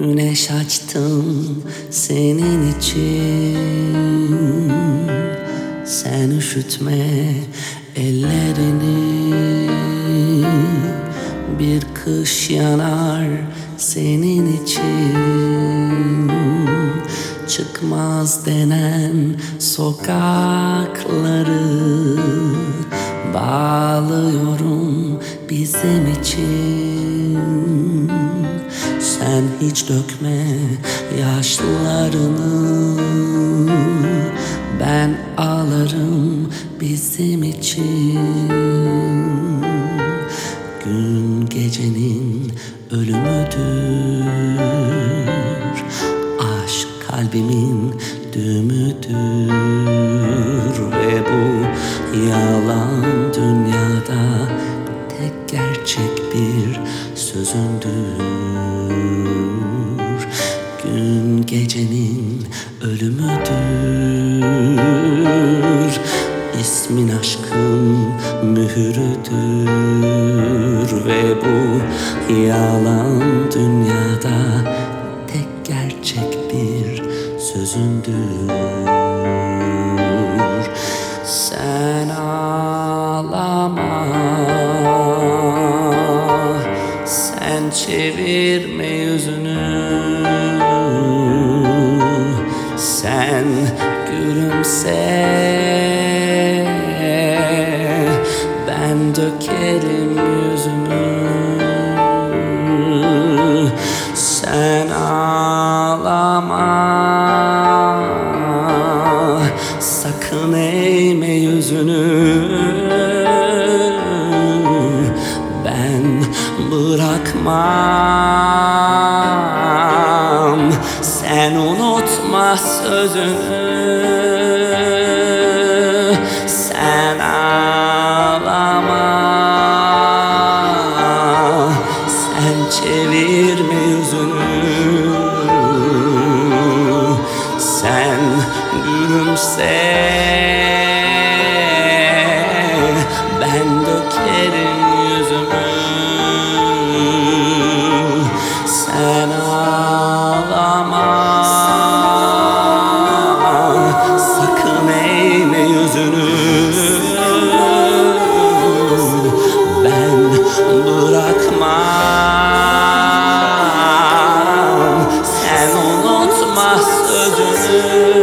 Güneş açtım senin için. Sen üşütme ellerini. Bir kış yanar senin için. Çıkmaz denen sokakları bağlıyorum bizim için. Sen hiç dökme yaşlarını, ben ağlarım bizim için. Gün gecenin ölümüdür, aşk kalbimin düğümüdür. Ve bu yalan dünyada tek gerçek bir sözündür. Gün gecenin ölümüdür, İsmin aşkın mührüdür. Ve bu yalan dünyada tek gerçek bir sözündür. Sen ağlama, sen çevirme yüzünü, sen gülümse, ben dökerim yüzümü. Sen ağlama, sakın eğme yüzünü, ben bırakmam. Sen unutma sözünü, sen ağlama, sen çevirme yüzünü, sen gülümse, ben dökerim yüzümü. Sen ağlama, sakın eğme yüzünü, ben bırakmam. Sen unutma sözünü,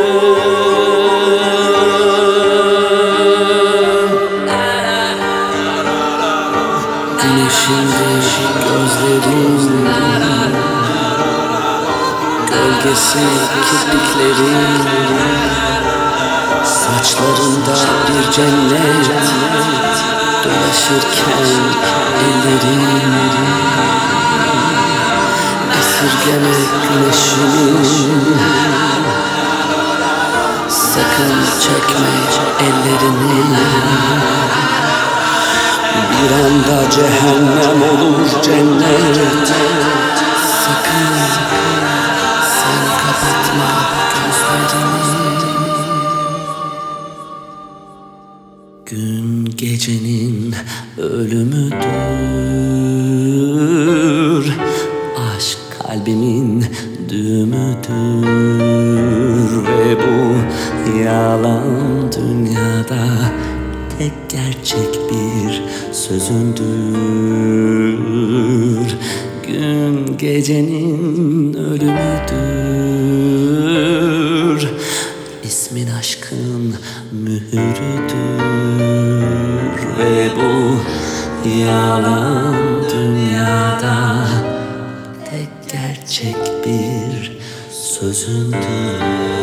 güneşinde gözlerin, gölgesi kirpiklerin, saçlarında bir cennet dolaşırken ellerin. Esirgeme güneşimi, sakın çekme ellerini. Bir anda cehennem olur cennet. Sakın sen kapatma gözlerini. Gün gecenin ölümüdür, aşk kalbimin düğümüdür. Ve bu yalan dünyada tek gerçek bir sözündür. Gün gecenin ölümüdür, İsmin aşkın mührüdür. Ve bu yalan dünyada tek gerçek bir sözündür.